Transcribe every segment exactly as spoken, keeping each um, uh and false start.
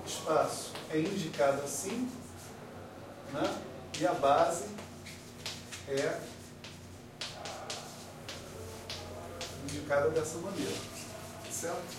espaço é indicado assim, né? E a base é indicada dessa maneira, certo?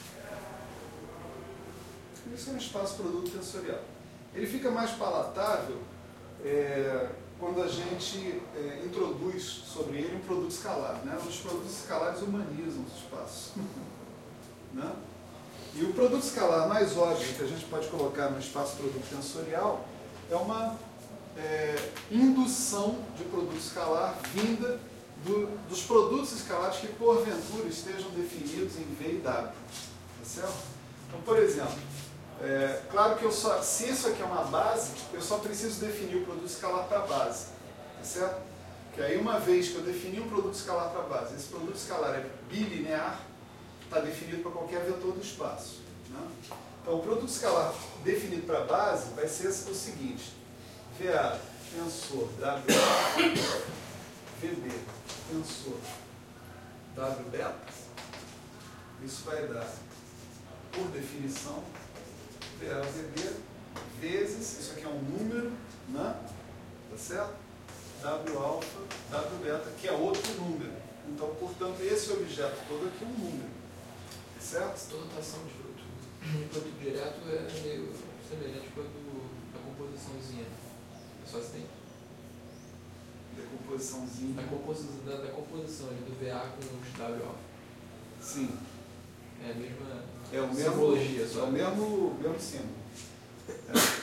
Isso é um espaço produto tensorial. Ele fica mais palatável é, quando a gente é, introduz sobre ele um produto escalar, né? Os produtos escalares humanizam os espaços. Né? E o produto escalar mais óbvio que a gente pode colocar no espaço produto tensorial é uma é, indução de produto escalar vinda do, dos produtos escalares que porventura estejam definidos em V e W. Tá certo? Então, por exemplo, é, claro que eu só, se isso aqui é uma base, eu só preciso definir o produto escalar para a base. Tá certo? Que aí uma vez que eu defini um produto escalar para a base, esse produto escalar é bilinear, está definido para qualquer vetor do espaço. Né? Então, o produto escalar definido para a base vai ser o seguinte: V A tensor W V B tensor W beta. Isso vai dar, por definição, V A V B vezes, isso aqui é um número, né? Tá certo? W alfa, W beta, que é outro número. Então, portanto, esse objeto todo aqui é um número. Certo? Toda notação de produto, de produto direto é meio semelhante com a do, da composiçãozinha. É só assim. Decomposiçãozinha. Da, composi da, da composição ali, do V A com os W alfa. Sim. É a mesma é o mesmo, simbologia. Só. É o mesmo, mesmo símbolo. É.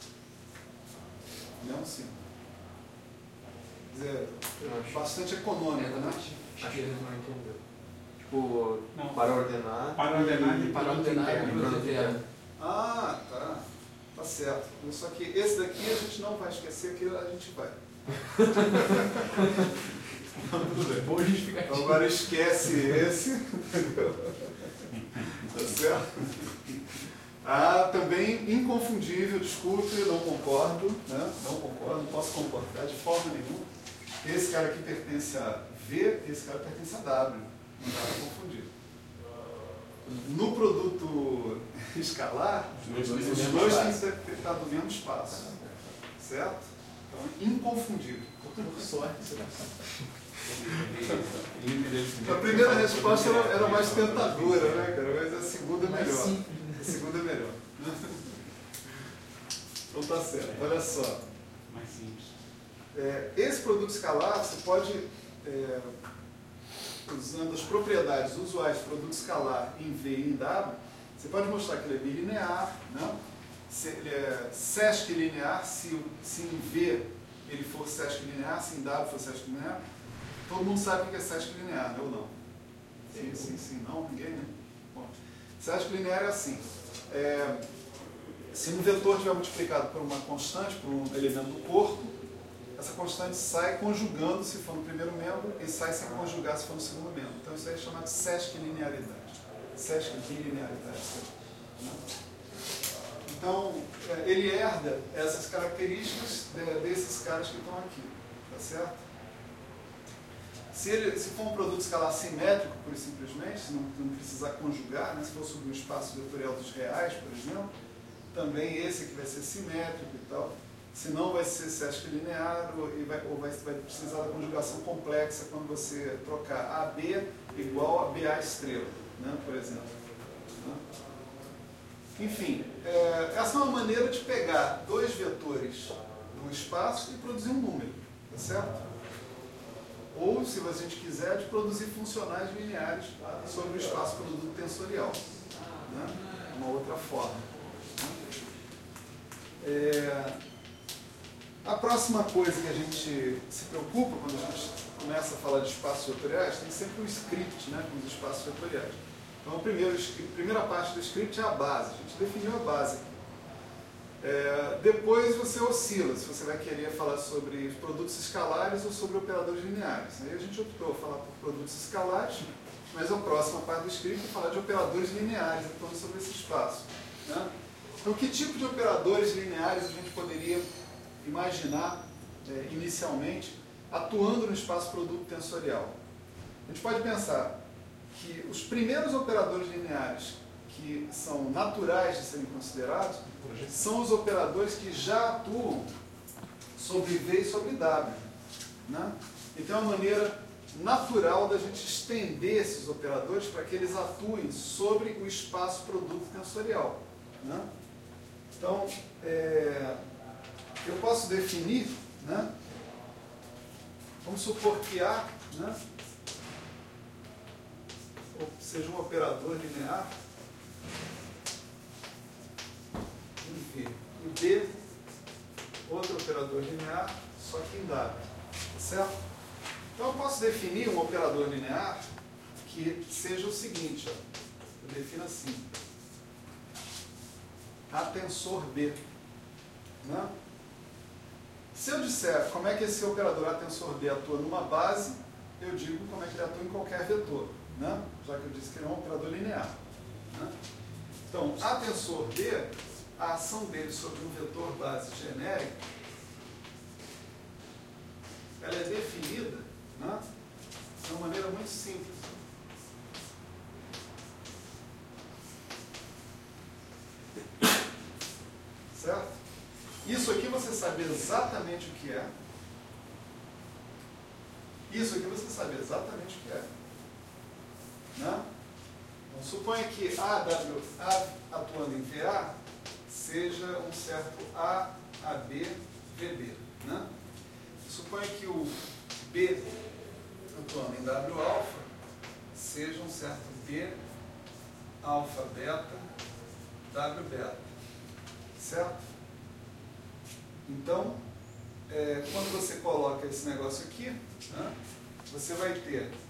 Mesmo símbolo. Quer dizer, bastante econômico, é, né? Acho que ele não entendeu. Tipo, não. para ordenar. Para ordenar e para ordenar e produto interno. Ah, tá. Tá certo. Só que esse daqui a gente não vai esquecer, que a gente vai. Não, tudo bem. Boa justificativa. Agora esquece esse. Tá certo? Ah, também inconfundível, desculpe, não concordo, né? Não concordo, não posso concordar de forma nenhuma. Esse cara aqui pertence a V, esse cara pertence a W. Não dá para confundir. No produto escalar, os dois têm que estar no mesmo espaço. Certo? Então, inconfundível. Por sorte, A primeira resposta era, era mais tentadora, né, cara? Mas a segunda é melhor. A segunda é melhor. Então tá certo. Olha só. Mais simples. É, esse produto escalar, você pode, é, usando as propriedades usuais do produto escalar em V e em W, você pode mostrar que ele é bilinear, né? Se ele é sesc linear, se, se em V ele for sesc linear, se em W for sesc linear. Todo mundo sabe o que é sesc linear, né? Ou não? Sim, sim, sim. Não? Ninguém, né? Bom, sesc linear é assim. É, se um vetor estiver multiplicado por uma constante, por um elemento do corpo, essa constante sai conjugando se for no primeiro membro e sai sem conjugar se for no segundo membro. Então isso aí é chamado de sesc linearidade. Sesc bilinearidade. Né? Então, ele herda essas características desses caras que estão aqui. Tá certo? Se, ele, se for um produto escalar simétrico, pura e simplesmente, se não, não precisar conjugar, né, se for sobre o espaço vetorial dos reais, por exemplo, também esse aqui vai ser simétrico e tal. Se não, vai ser sesc linear ou, vai, ou vai, vai precisar da conjugação complexa quando você trocar A B igual a B A estrela, né, por exemplo. Né? Enfim, é, essa é uma maneira de pegar dois vetores do espaço e produzir um número, tá certo? Ou, se a gente quiser, de produzir funcionais lineares sobre o espaço produto tensorial. Né? Uma outra forma. É, a próxima coisa que a gente se preocupa quando a gente começa a falar de espaços vetoriais, tem sempre um script, né, com os espaços vetoriais. Então, a primeira, a primeira parte do script é a base. A gente definiu a base. É, depois você oscila, se você vai querer falar sobre produtos escalares ou sobre operadores lineares. Aí a gente optou falar por produtos escalares, mas a próxima parte do script é falar de operadores lineares, então sobre esse espaço. Né? Então, que tipo de operadores lineares a gente poderia imaginar é, inicialmente atuando no espaço produto tensorial? A gente pode pensar que os primeiros operadores lineares que são naturais de serem considerados são os operadores que já atuam sobre V e sobre W. Né? Então é uma maneira natural da gente estender esses operadores para que eles atuem sobre o espaço produto tensorial. Né? Então, é, eu posso definir, né? Vamos supor que A, né, seja um operador linear em V, e B, outro operador linear, só que em W. Certo? Então eu posso definir um operador linear que seja o seguinte, ó, eu defino assim, A tensor B. Né? Se eu disser como é que esse operador A tensor B atua numa base, eu digo como é que ele atua em qualquer vetor, né? Já que eu disse que ele é um operador linear. Né? Então, A tensor B, a ação dele sobre um vetor base genérico, ela é definida, né, de uma maneira muito simples. Certo? Isso aqui você sabe exatamente o que é. Isso aqui você sabe exatamente o que é. Né? Então, suponha que A W A atuando em V A seja um certo A A B V B. Né? Suponha que o B atuando em W alfa seja um certo B alfa beta W beta. Certo? Então, é, quando você coloca esse negócio aqui, né, você vai ter